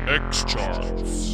X-Charts.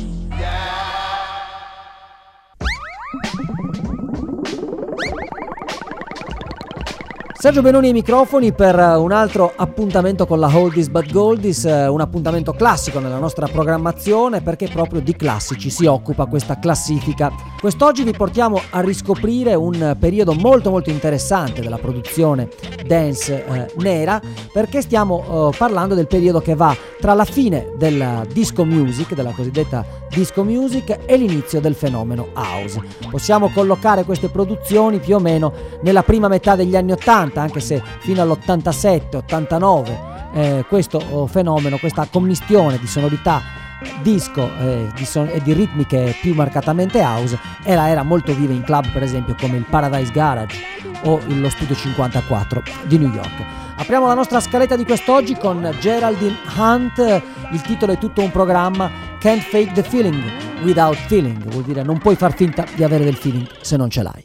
Sergio Benoni ai microfoni per un altro appuntamento con la Oldies but Goldies, un appuntamento classico nella nostra programmazione perché proprio di classici si occupa questa classifica. Quest'oggi vi portiamo a riscoprire un periodo molto molto interessante della produzione dance nera, perché stiamo parlando del periodo che va tra la fine della disco music, della cosiddetta disco music, e l'inizio del fenomeno house. Possiamo collocare queste produzioni più o meno nella prima metà degli anni 80, anche se fino all'87-89 questo fenomeno, questa commistione di sonorità disco e di ritmiche più marcatamente house era molto viva in club, per esempio come il Paradise Garage o lo Studio 54 di New York. Apriamo la nostra scaletta di quest'oggi con Geraldine Hunt. Il titolo è tutto un programma, Can't Fake the Feeling Without Feeling, vuol dire non puoi far finta di avere del feeling se non ce l'hai.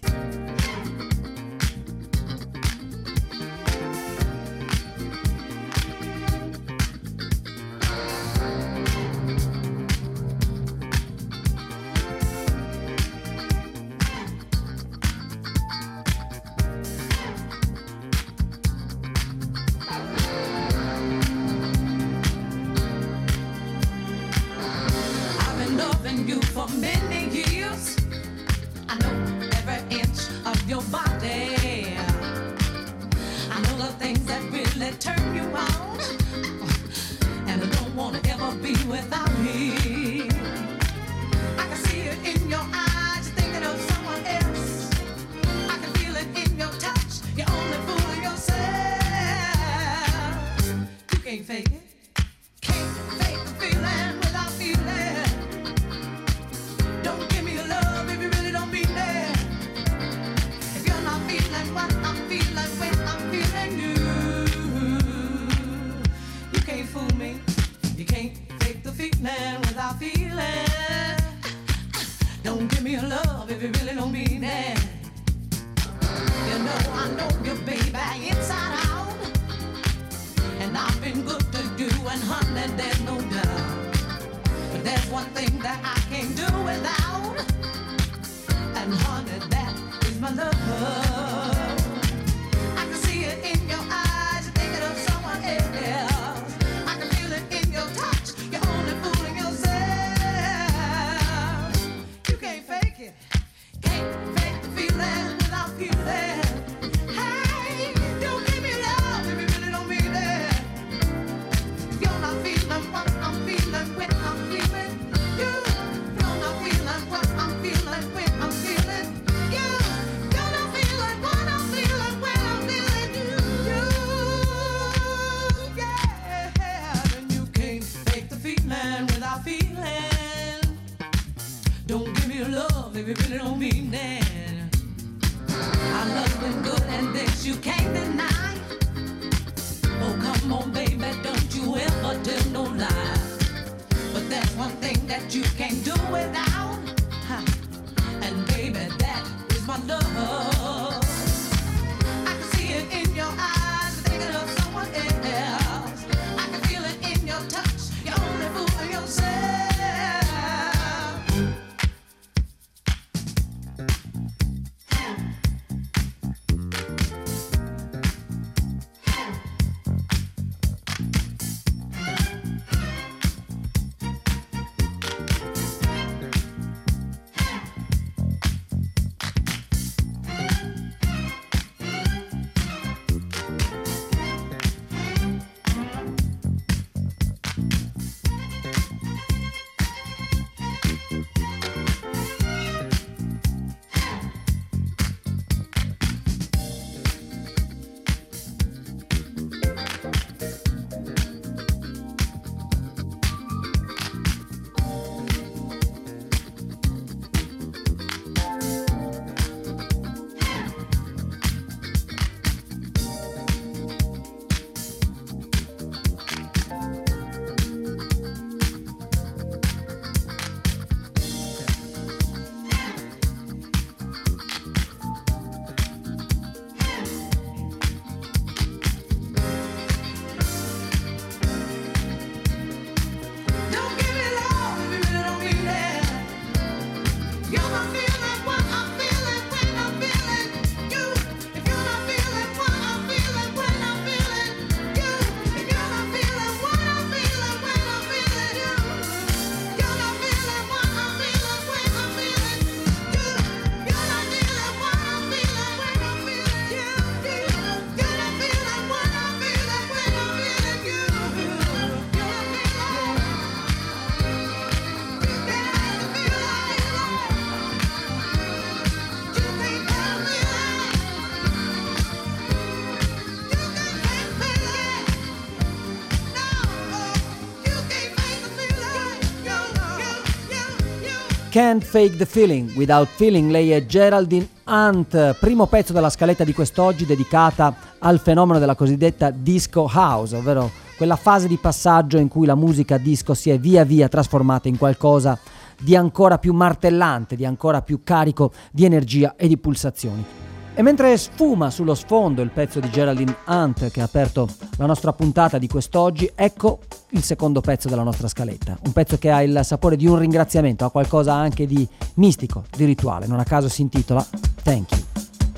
Can't Fake the Feeling Without Feeling. Lei è Geraldine Hunt, primo pezzo della scaletta di quest'oggi dedicata al fenomeno della cosiddetta disco house, ovvero quella fase di passaggio in cui la musica disco si è via via trasformata in qualcosa di ancora più martellante, di ancora più carico di energia e di pulsazioni. E mentre sfuma sullo sfondo il pezzo di Geraldine Hunt che ha aperto la nostra puntata di quest'oggi, ecco il secondo pezzo della nostra scaletta, un pezzo che ha il sapore di un ringraziamento, ha qualcosa anche di mistico, di rituale, non a caso si intitola Thank You.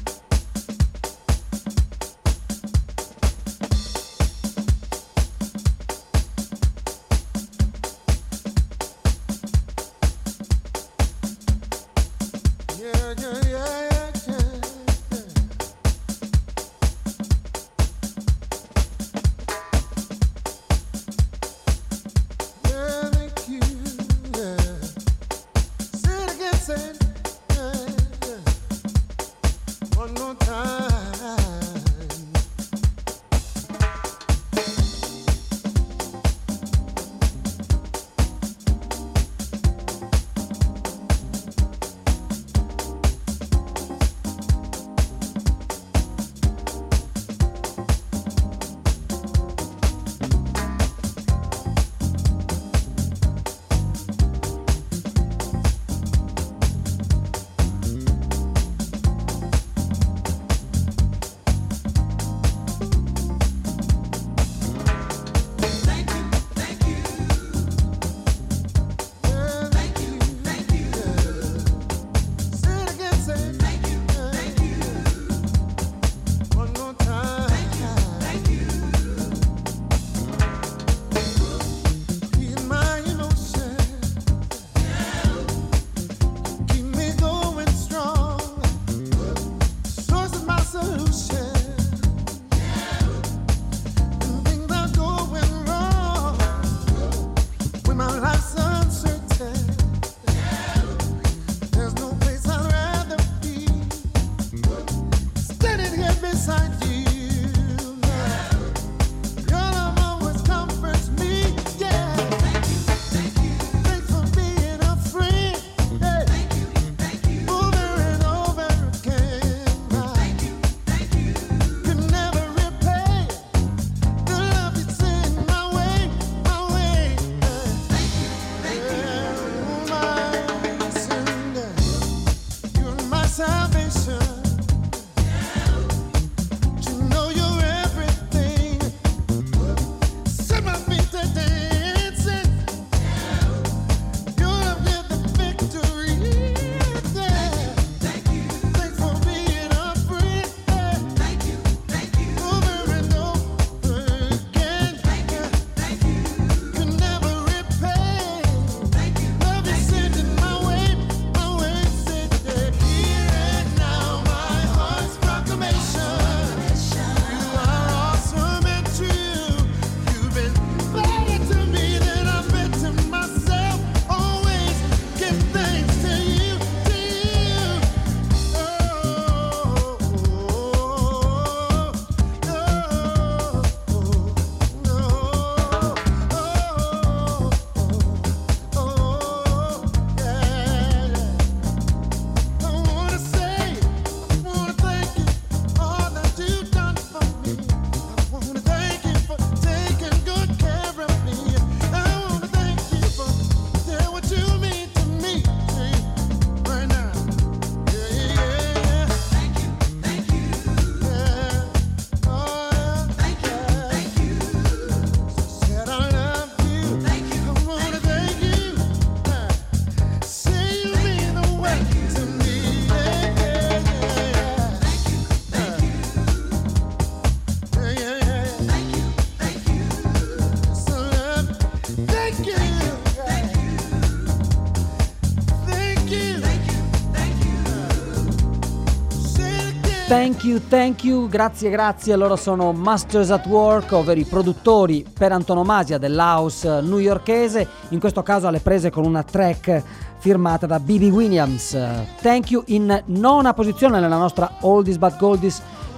Thank you, grazie, loro sono Masters at Work, ovvero i produttori per antonomasia dell'house newyorkese, in questo caso alle prese con una track firmata da B.B. Williams. Thank You in nona posizione nella nostra Oldies but Goldies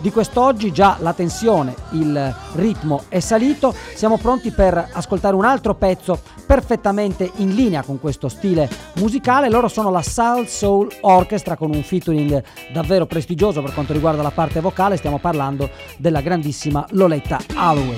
di quest'oggi. Già la tensione, il ritmo è salito, siamo pronti per ascoltare un altro pezzo perfettamente in linea con questo stile musicale. Loro sono la Soul Soul Orchestra con un featuring davvero prestigioso per quanto riguarda la parte vocale. Stiamo parlando della grandissima Loleatta Holloway.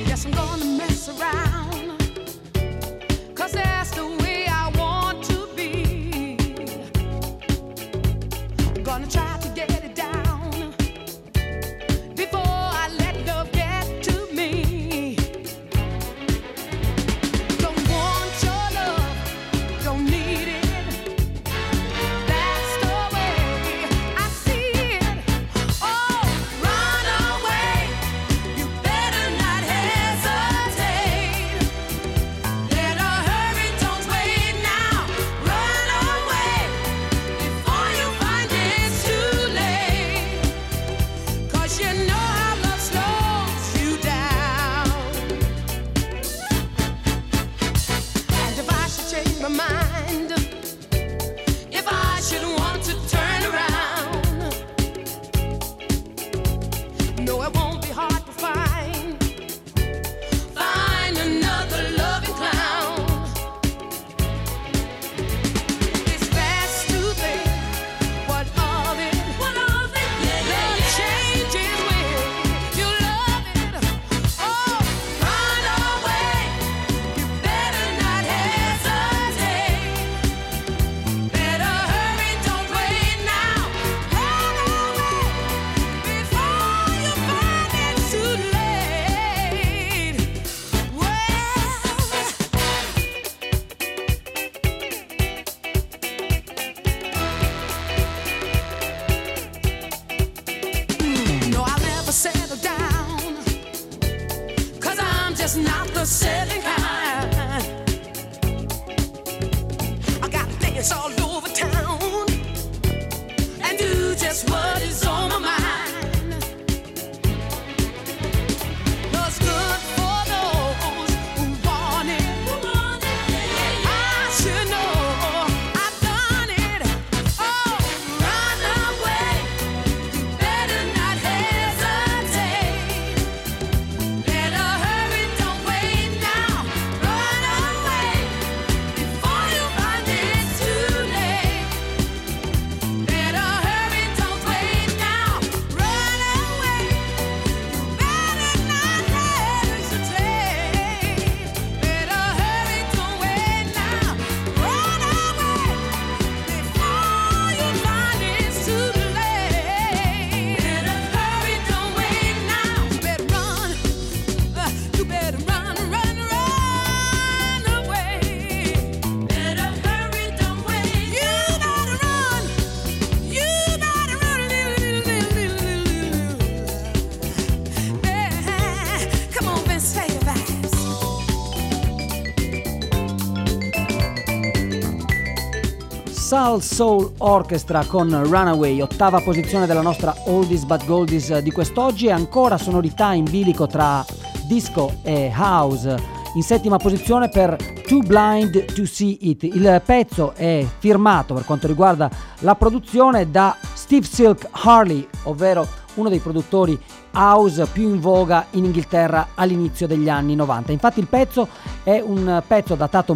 Soul Soul Orchestra con Runaway, ottava posizione della nostra Oldies but Goldies di quest'oggi, e ancora sonorità in bilico tra disco e house. In settima posizione per Too Blind to See It. Il pezzo è firmato per quanto riguarda la produzione da Steve Silk Harley, ovvero uno dei produttori house più in voga in Inghilterra all'inizio degli anni 90. Infatti il pezzo è un pezzo datato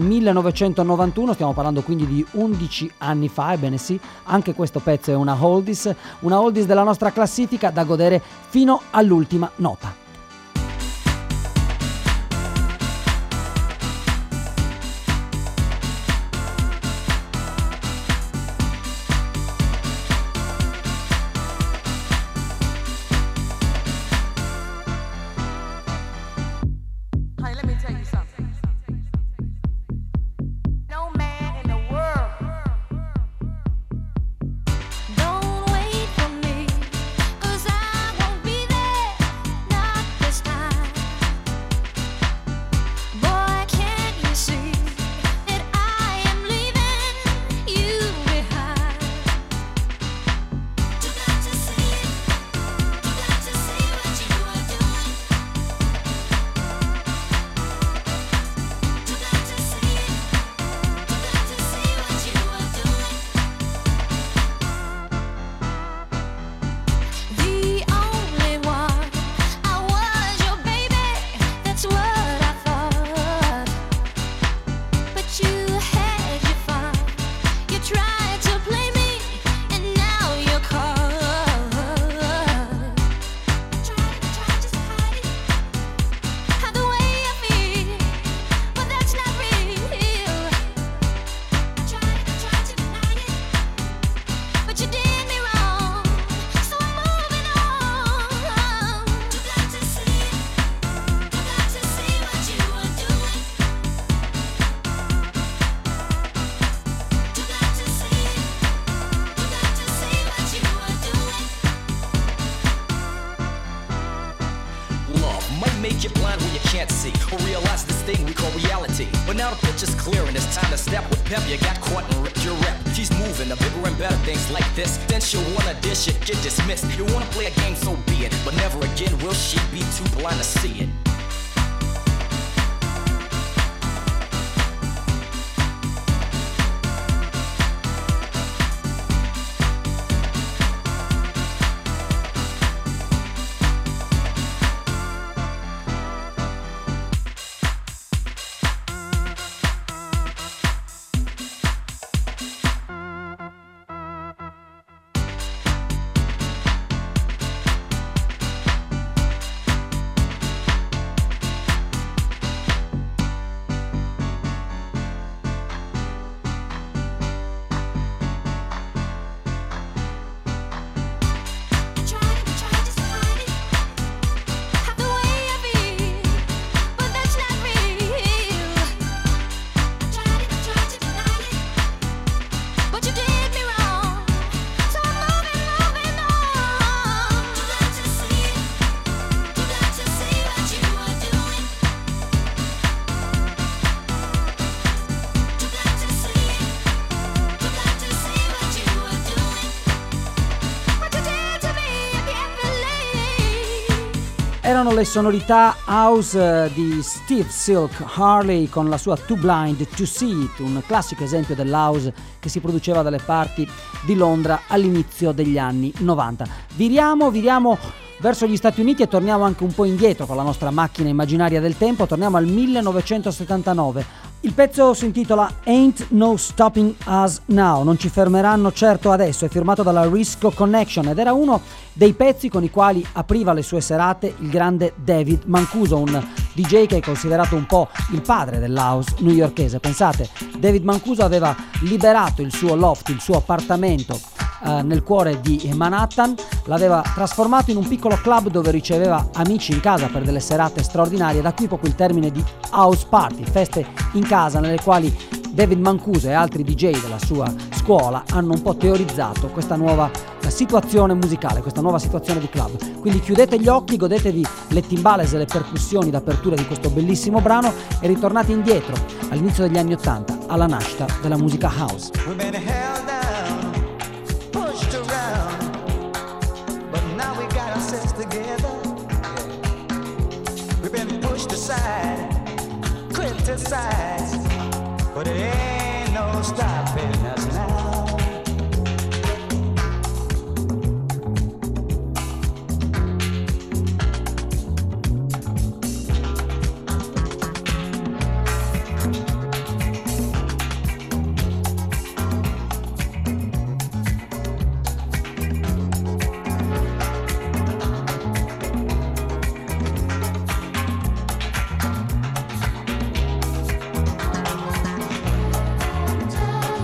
1991, stiamo parlando quindi di 11 anni fa, ebbene sì, anche questo pezzo è una oldies della nostra classifica da godere fino all'ultima nota. Don't wait for me, 'cause I won't be there. now the picture's clear and it's time to step with pep. You got caught and ripped your rep. She's moving to bigger and better things like this. Then she'll wanna dish it, get dismissed. You wanna play a game, so be it. But never again will she be too blind to see it. Erano le sonorità house di Steve Silk Harley con la sua Too Blind to See It, un classico esempio dell'house che si produceva dalle parti di Londra all'inizio degli anni 90. Viriamo verso gli Stati Uniti e torniamo anche un po' indietro con la nostra macchina immaginaria del tempo, torniamo al 1979. Il pezzo si intitola Ain't No Stopping Us Now, non ci fermeranno certo adesso, è firmato dalla Risco Connection ed era uno dei pezzi con i quali apriva le sue serate il grande David Mancuso, un DJ che è considerato un po' il padre dell'house newyorkese. Pensate, David Mancuso aveva liberato il suo loft, il suo appartamento nel cuore di Manhattan, l'aveva trasformato in un piccolo club dove riceveva amici in casa per delle serate straordinarie, da qui proprio il termine di house party, feste in casa nelle quali David Mancuso e altri DJ della sua scuola hanno un po' teorizzato questa nuova situazione musicale, questa nuova situazione di club. Quindi chiudete gli occhi, godetevi le timbales e le percussioni d'apertura di questo bellissimo brano e ritornate indietro all'inizio degli anni '80 alla nascita della musica house. Criticized, but it ain't no stopping us now. Time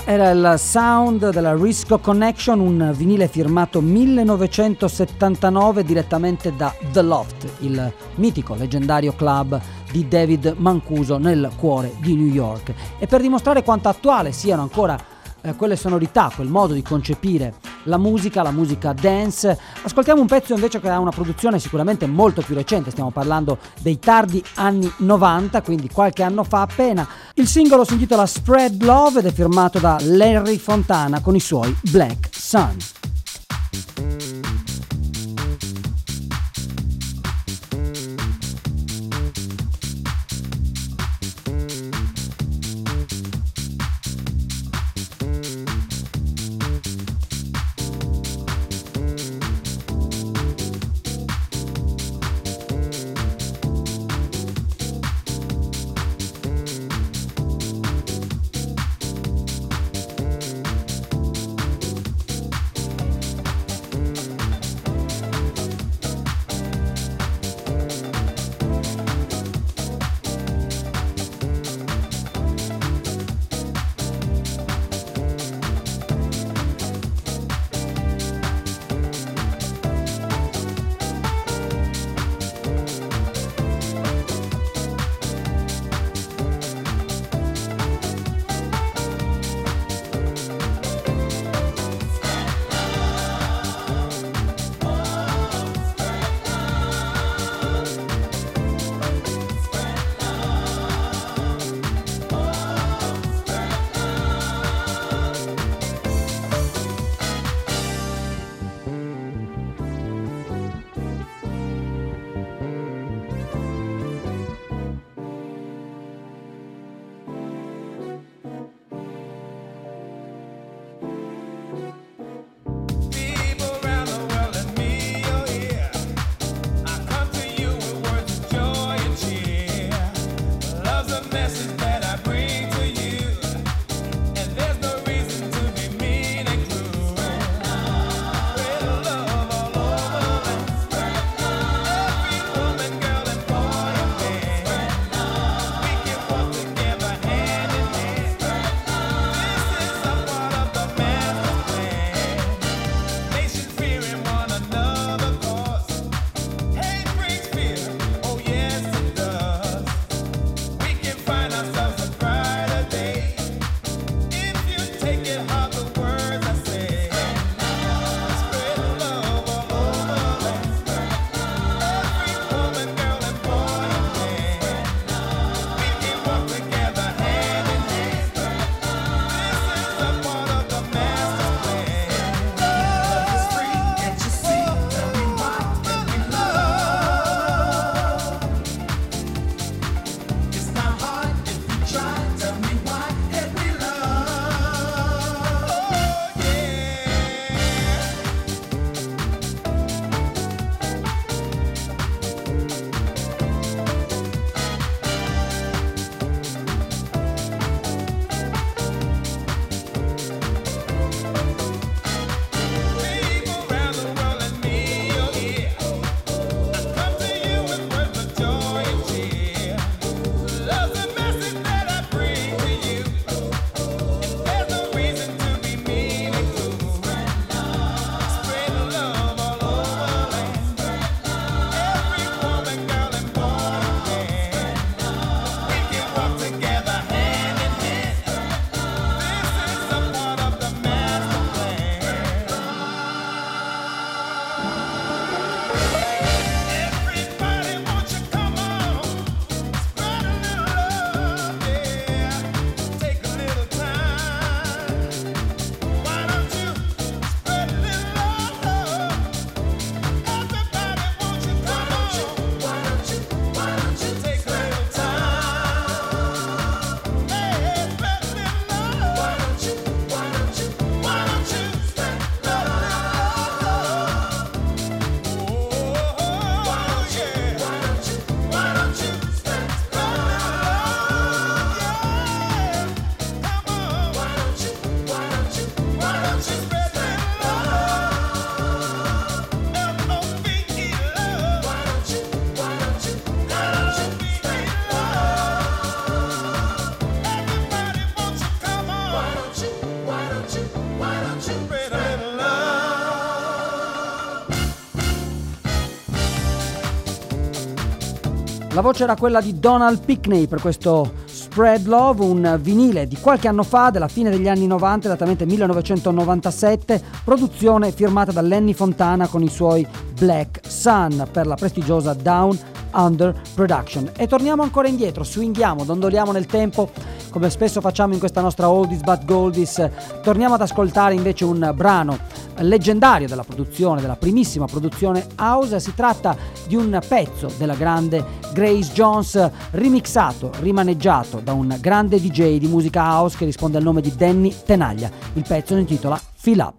Era il sound della Risco Connection, un vinile firmato 1979 direttamente da The Loft, il mitico, leggendario club di David Mancuso nel cuore di New York. E per dimostrare quanto attuale siano ancora quelle sonorità, quel modo di concepire la musica dance, ascoltiamo un pezzo invece che ha una produzione sicuramente molto più recente. Stiamo parlando dei tardi anni 90, quindi qualche anno fa appena. Il singolo si intitola Spread Love ed è firmato da Larry Fontana con i suoi Black Sun. La voce era quella di Donald Pickney per questo Spread Love, un vinile di qualche anno fa, della fine degli anni 90, esattamente 1997, produzione firmata da Lenny Fontana con i suoi Black Sun per la prestigiosa Down Under Production. E torniamo ancora indietro, swinghiamo, dondoliamo nel tempo, come spesso facciamo in questa nostra Oldies but Goldies. Torniamo ad ascoltare invece un brano leggendario della produzione, della primissima produzione house. Si tratta di un pezzo della grande Grace Jones, remixato, rimaneggiato da un grande DJ di musica house che risponde al nome di Danny Tenaglia. Il pezzo si intitola Fill Up.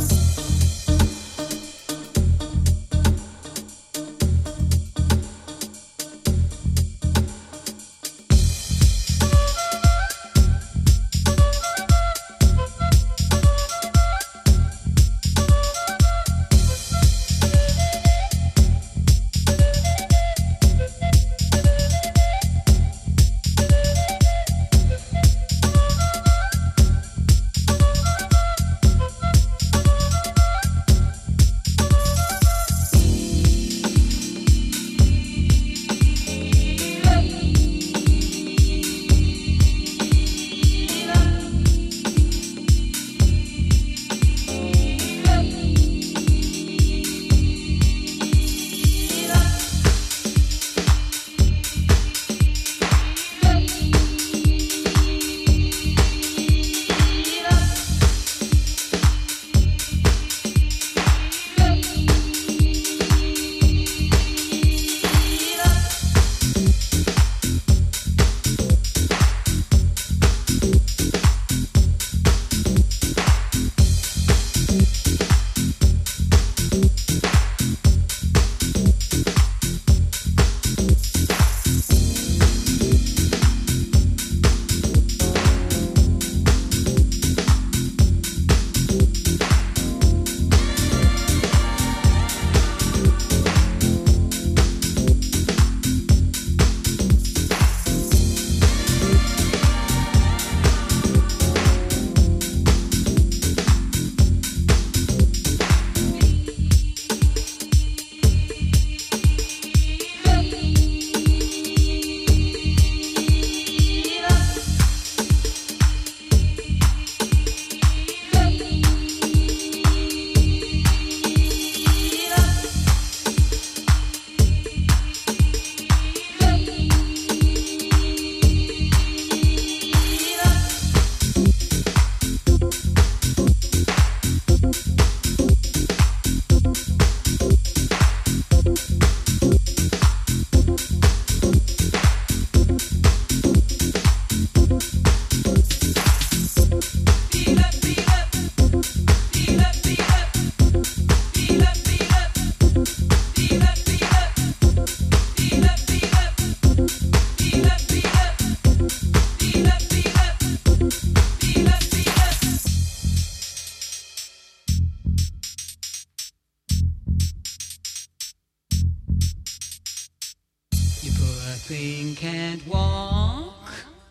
thing can't walk,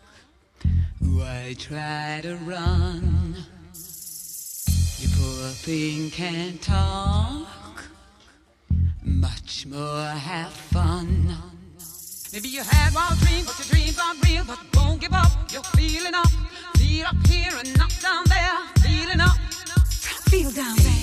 why try to run? You poor thing can't talk, much more have fun. Maybe you had wild dreams, but your dreams aren't real. But don't give up, you're feeling up. Feel up here and not down there. Feeling up, feel down there.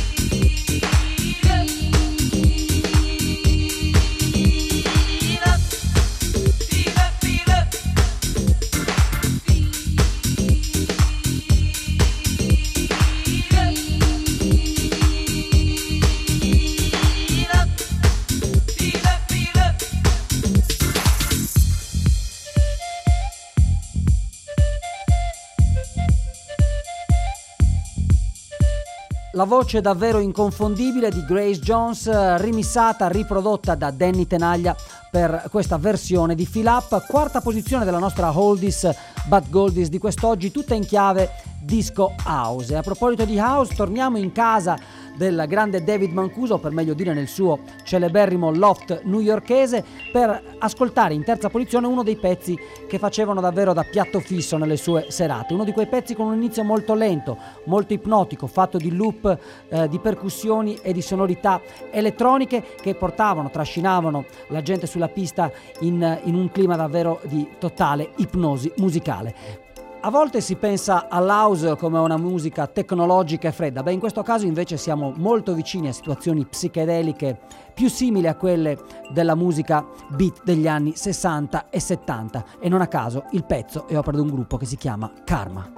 Feel up. La voce davvero inconfondibile di Grace Jones, rimissata, riprodotta da Danny Tenaglia per questa versione di Fill Up, quarta posizione della nostra Oldies but Goldies di quest'oggi, tutta in chiave disco house. E a proposito di house, torniamo in casa del grande David Mancuso, per meglio dire nel suo celeberrimo loft newyorkese, per ascoltare in terza posizione uno dei pezzi che facevano davvero da piatto fisso nelle sue serate, uno di quei pezzi con un inizio molto lento, molto ipnotico, fatto di loop, di percussioni e di sonorità elettroniche che portavano, trascinavano la gente sulla pista in un clima davvero di totale ipnosi musicale. A volte si pensa all'house come a una musica tecnologica e fredda, in questo caso invece siamo molto vicini a situazioni psichedeliche più simili a quelle della musica beat degli anni 60 e 70, e non a caso il pezzo è opera di un gruppo che si chiama Karma.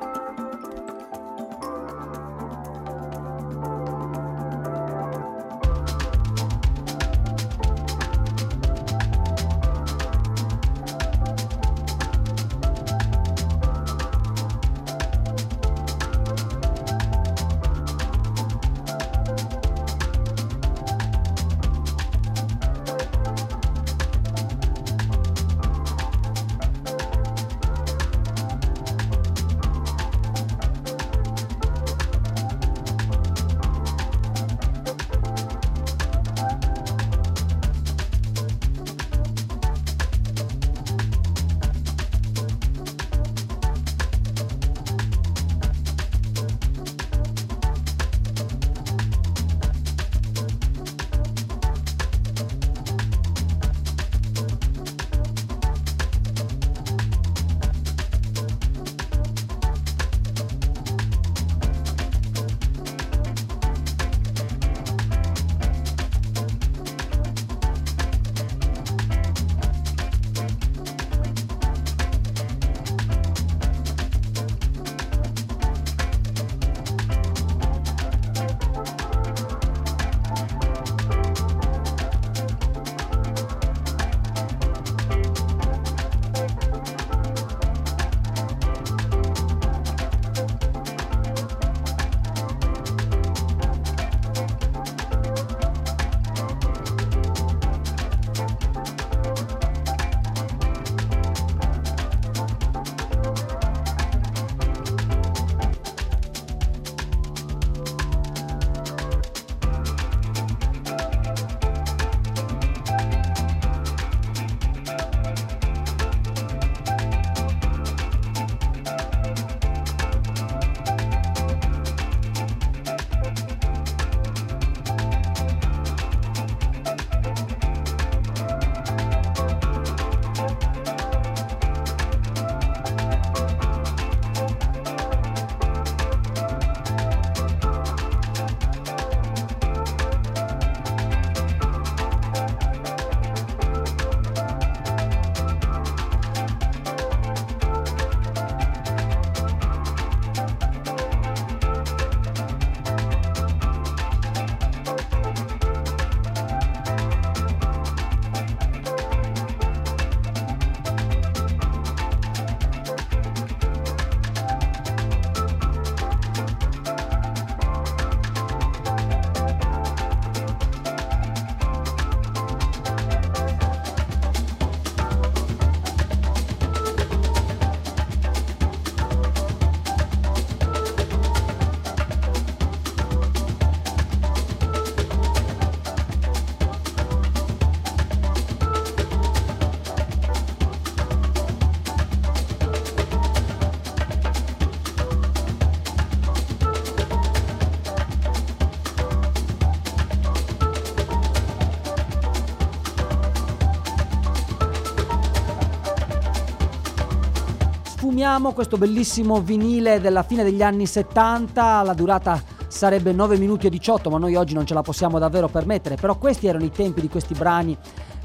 Sfumiamo questo bellissimo vinile della fine degli anni 70, la durata sarebbe 9 minuti e 18, ma noi oggi non ce la possiamo davvero permettere, però questi erano i tempi di questi brani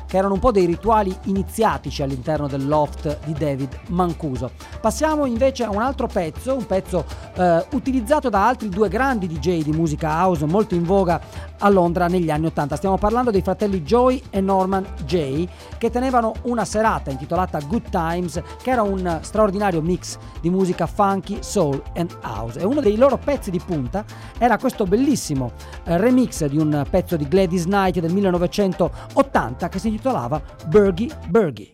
che erano un po' dei rituali iniziatici all'interno del loft di David Mancuso. Passiamo invece a un altro pezzo, un pezzo utilizzato da altri due grandi DJ di musica house molto in voga a Londra negli anni 80. Stiamo parlando dei fratelli Joey e Norman Jay, che tenevano una serata intitolata Good Times, che era un straordinario mix di musica funky, soul and house, e uno dei loro pezzi di punta era questo bellissimo remix di un pezzo di Gladys Knight del 1980 che si intitolava Boogie Boogie.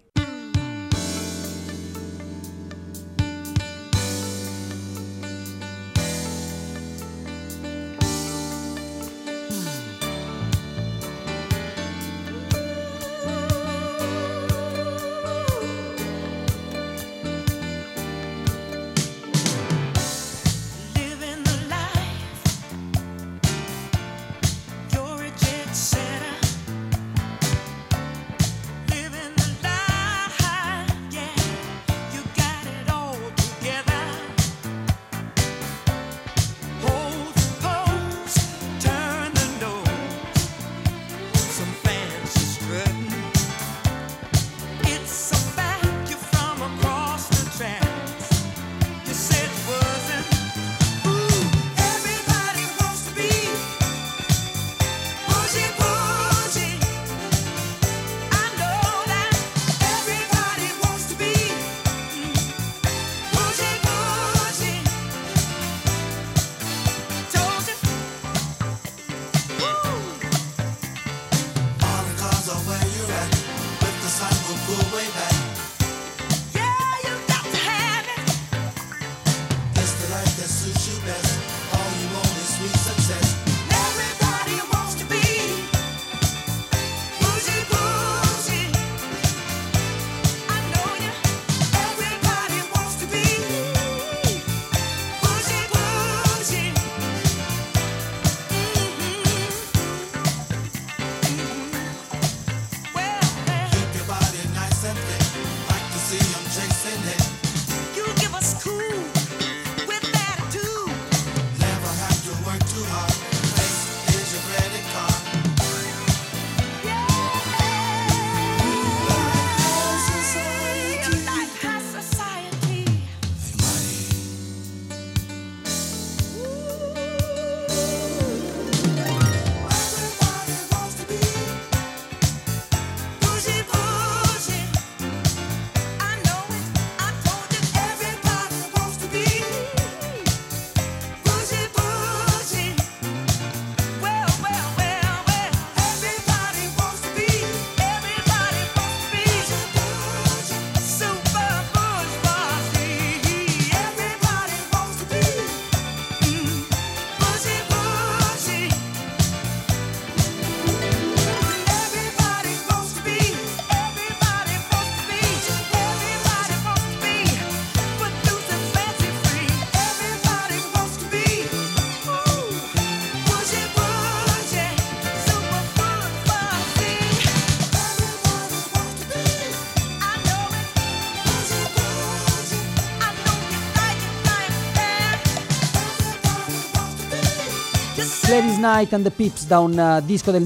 Gladys Knight and the Pips da un disco del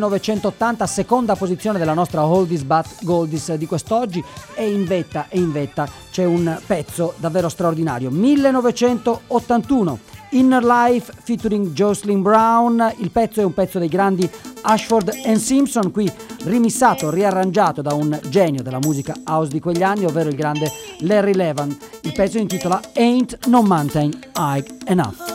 1980, seconda posizione della nostra Oldies but Goldies di quest'oggi, e in vetta c'è un pezzo davvero straordinario, 1981, Inner Life featuring Jocelyn Brown. Il pezzo è un pezzo dei grandi Ashford and Simpson, qui rimissato, riarrangiato da un genio della musica house di quegli anni, ovvero il grande Larry Levan. Il pezzo si intitola Ain't No Mountain High Enough.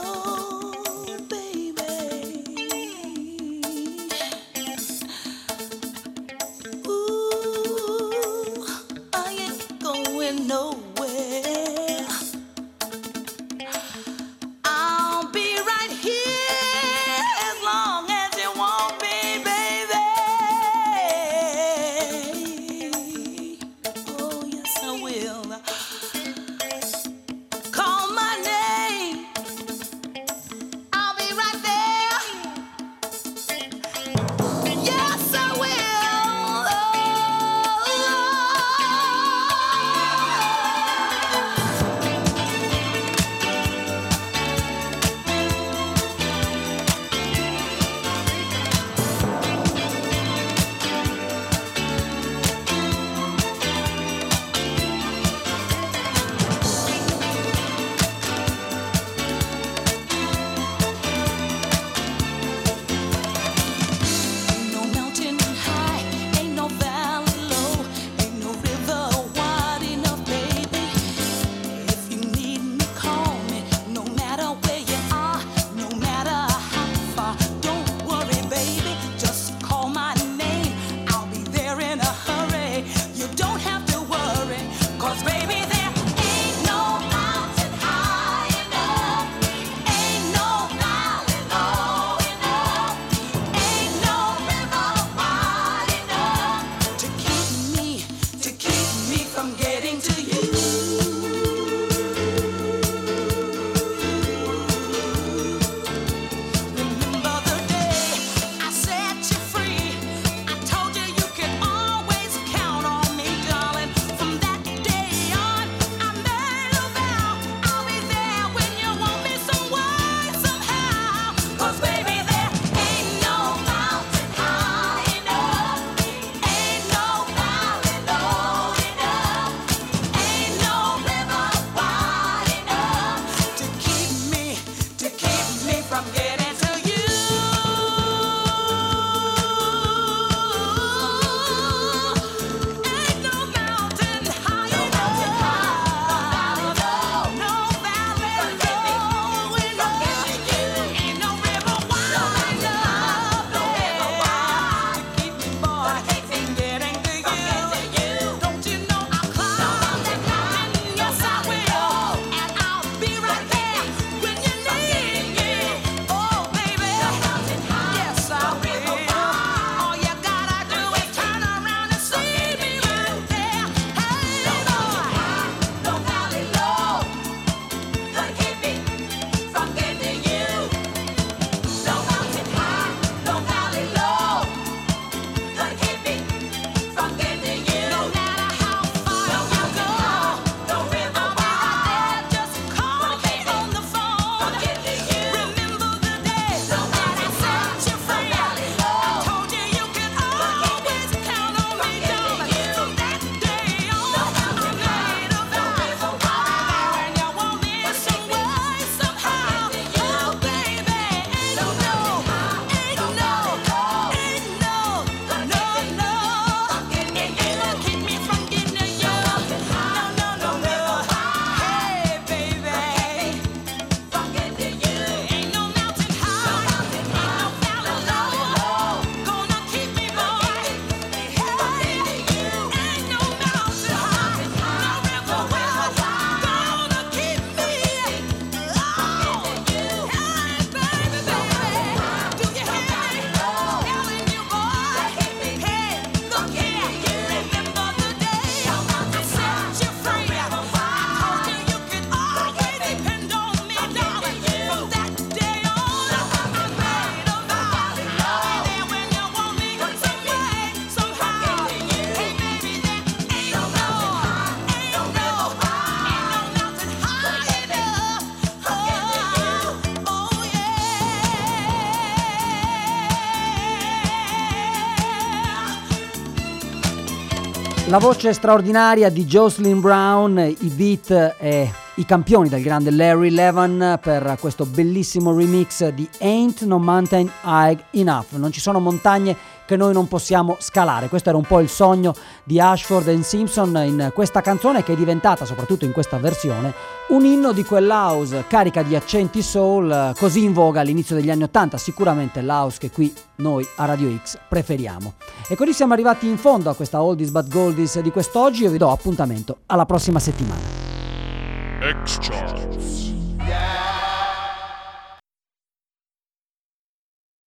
La voce straordinaria di Jocelyn Brown, i beat e i campioni del grande Larry Levan per questo bellissimo remix di Ain't No Mountain High Enough. Non ci sono montagne che noi non possiamo scalare. Questo era un po' il sogno di Ashford and Simpson in questa canzone, che è diventata, soprattutto in questa versione, un inno di quell'house carica di accenti soul così in voga all'inizio degli anni '80, sicuramente l'house che qui noi a Radio X preferiamo. E così siamo arrivati in fondo a questa Oldies but Goldies di quest'oggi. Io vi do appuntamento alla prossima settimana. X-Charts. Yeah.